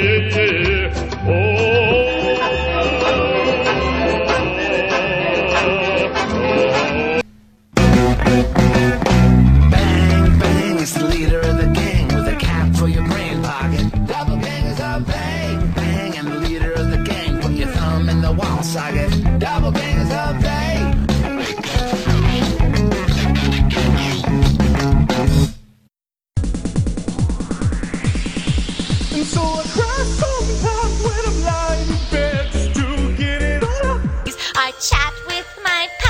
Bang, bang, it's the leader of the gang with a cap for your brain pocket. Double bangers are bang, bang, and the leader of the gang. Put your thumb in the wall socket. Double bangers are bang. And so I cry sometimes when I'm lying in bed just to get it all out. I chat with my